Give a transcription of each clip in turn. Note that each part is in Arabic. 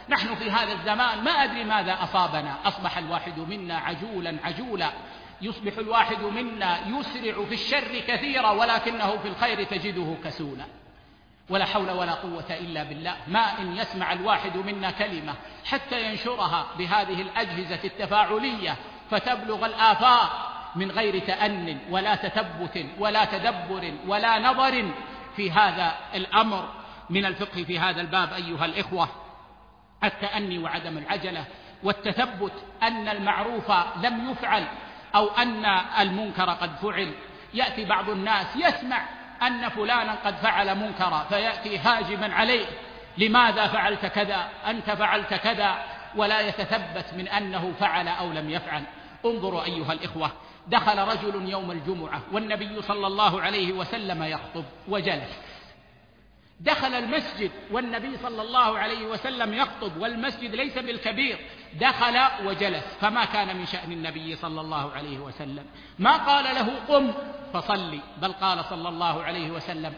نحن في هذا الزمان ما أدري ماذا أصابنا، أصبح الواحد منا عجولا عجولا، يصبح الواحد منا يسرع في الشر كثيرا ولكنه في الخير تجده كسولا. ولا حول ولا قوة إلا بالله. ما إن يسمع الواحد منا كلمة حتى ينشرها بهذه الأجهزة التفاعلية فتبلغ الآفاق من غير تأن ولا تثبت ولا تدبر ولا نظر في هذا الأمر من الفقه في هذا الباب أيها الإخوة. التأني وعدم العجلة والتثبت أن المعروف لم يفعل أو أن المنكر قد فعل. يأتي بعض الناس يسمع أن فلانا قد فعل منكرا فيأتي هاجما عليه: لماذا فعلت كذا؟ أنت فعلت كذا، ولا يتثبت من أنه فعل أو لم يفعل. انظروا أيها الإخوة، دخل رجل يوم الجمعة والنبي صلى الله عليه وسلم يخطب وجلس. دخل المسجد والنبي صلى الله عليه وسلم يخطب والمسجد ليس بالكبير، دخل وجلس. فما كان من شأن النبي صلى الله عليه وسلم، ما قال له قم فصلي، بل قال صلى الله عليه وسلم: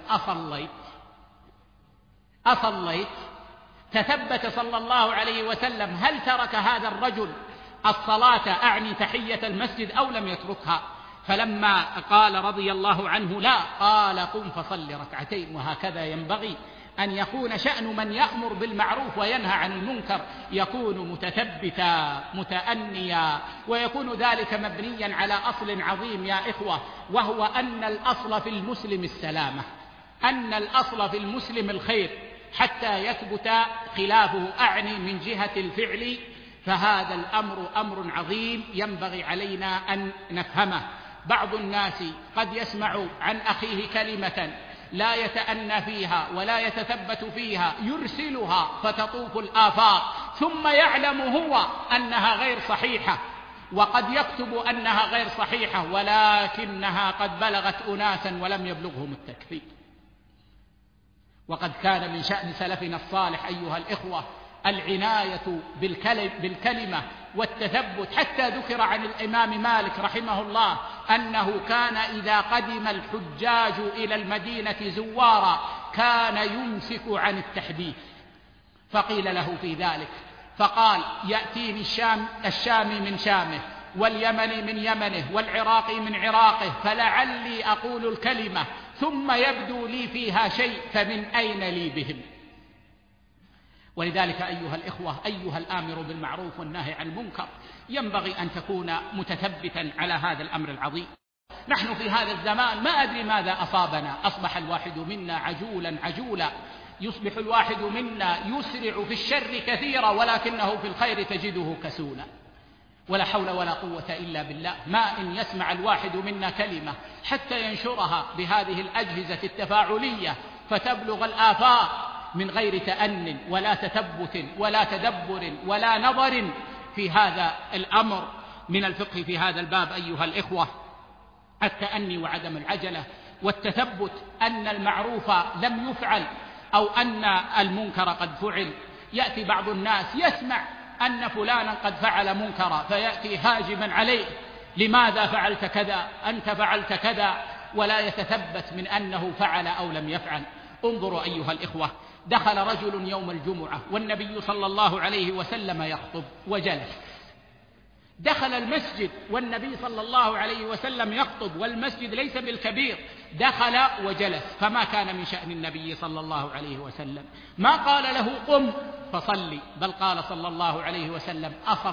أصليت؟ تثبت صلى الله عليه وسلم هل ترك هذا الرجل الصلاة أعني تحية المسجد أو لم يتركها؟ فلما قال رضي الله عنه لا، قال: قم فصل ركعتين. وهكذا ينبغي أن يكون شأن من يأمر بالمعروف وينهى عن المنكر، يكون متثبتا متأنيا، ويكون ذلك مبنيا على أصل عظيم يا إخوة، وهو أن الأصل في المسلم السلامة، أن الأصل في المسلم الخير حتى يثبت خلافه، أعني من جهة الفعل. فهذا الأمر أمر عظيم ينبغي علينا أن نفهمه. بعض الناس قد يسمع عن أخيه كلمة لا يتأنى فيها ولا يتثبت فيها، يرسلها فتطوف الآفاق، ثم يعلم هو أنها غير صحيحة، وقد يكتب أنها غير صحيحة ولكنها قد بلغت أناسا ولم يبلغهم التكفير. وقد كان من شأن سلفنا الصالح أيها الإخوة العناية بالكلمة والتثبت، حتى ذكر عن الإمام مالك رحمه الله أنه كان إذا قدم الحجاج إلى المدينة زوارا كان يمسك عن التحديث، فقيل له في ذلك فقال: يأتيني الشامي من شامه، واليمني من يمنه، والعراقي من عراقه، فلعلي أقول الكلمة ثم يبدو لي فيها شيء، فمن أين لي بهم؟ ولذلك أيها الإخوة، أيها الآمر بالمعروف والناهي عن المنكر، ينبغي أن تكون متثبتا على هذا الأمر العظيم. نحن في هذا الزمان ما أدري ماذا أصابنا، أصبح الواحد منا عجولا عجولا، يصبح الواحد منا يسرع في الشر كثيرا ولكنه في الخير تجده كسولا. ولا حول ولا قوة إلا بالله. ما إن يسمع الواحد منا كلمة حتى ينشرها بهذه الأجهزة التفاعلية فتبلغ الآفاق من غير تأن ولا تثبت ولا تدبر ولا نظر في هذا الأمر من الفقه في هذا الباب أيها الإخوة. التأني وعدم العجلة والتثبت أن المعروف لم يفعل أو أن المنكر قد فعل. يأتي بعض الناس يسمع أن فلانا قد فعل منكرا فيأتي هاجما عليه: لماذا فعلت كذا؟ أنت فعلت كذا، ولا يتثبت من أنه فعل أو لم يفعل. انظروا أيها الإخوة، دخل رجل يوم الجمعة والنبي صلى الله عليه وسلم يخطب وجلس. دخل المسجد والنبي صلى الله عليه وسلم يخطب والمسجد ليس بالكبير، دخل وجلس. فما كان من شأن النبي صلى الله عليه وسلم، ما قال له قم فصلي، بل قال صلى الله عليه وسلم: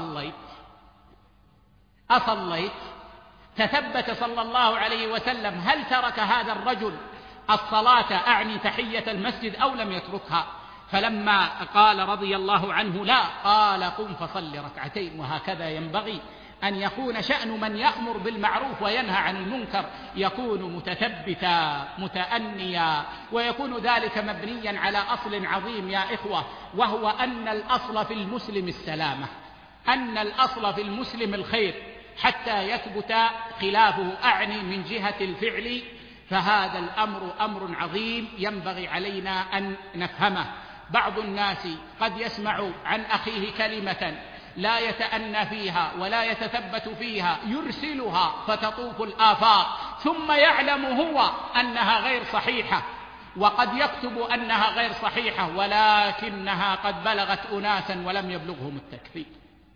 أصليت؟ تثبت صلى الله عليه وسلم هل ترك هذا الرجل الصلاة أعني تحية المسجد أو لم يتركها؟ فلما قال رضي الله عنه لا، قال: قم فصل ركعتين. وهكذا ينبغي أن يكون شأن من يأمر بالمعروف وينهى عن المنكر، يكون متثبتا متأنيا، ويكون ذلك مبنيا على أصل عظيم يا إخوة، وهو أن الأصل في المسلم السلامة، أن الأصل في المسلم الخير حتى يثبت خلافه، أعني من جهة الفعل. فهذا الأمر أمر عظيم ينبغي علينا أن نفهمه. بعض الناس قد يسمع عن أخيه كلمة لا يتأنى فيها ولا يتثبت فيها، يرسلها فتطوف الآفاق، ثم يعلم هو أنها غير صحيحة، وقد يكتب أنها غير صحيحة، ولكنها قد بلغت أناسا ولم يبلغهم التكفير.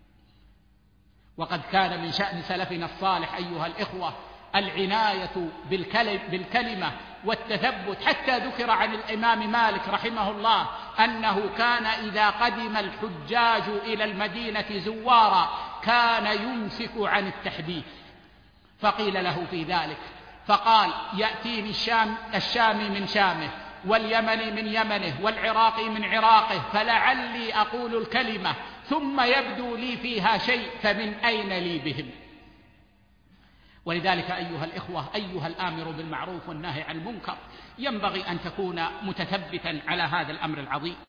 وقد كان من شأن سلفنا الصالح أيها الإخوة العناية بالكلمة والتثبت، حتى ذكر عن الإمام مالك رحمه الله أنه كان إذا قدم الحجاج إلى المدينة زوارا كان يمسك عن التحديث، فقيل له في ذلك فقال: يأتيني الشامي من شامه، واليمني من يمنه، والعراقي من عراقه، فلعلي أقول الكلمة ثم يبدو لي فيها شيء، فمن أين لي بهم؟ ولذلك أيها الإخوة، أيها الآمر بالمعروف والناهي عن المنكر، ينبغي أن تكون متثبتا على هذا الأمر العظيم.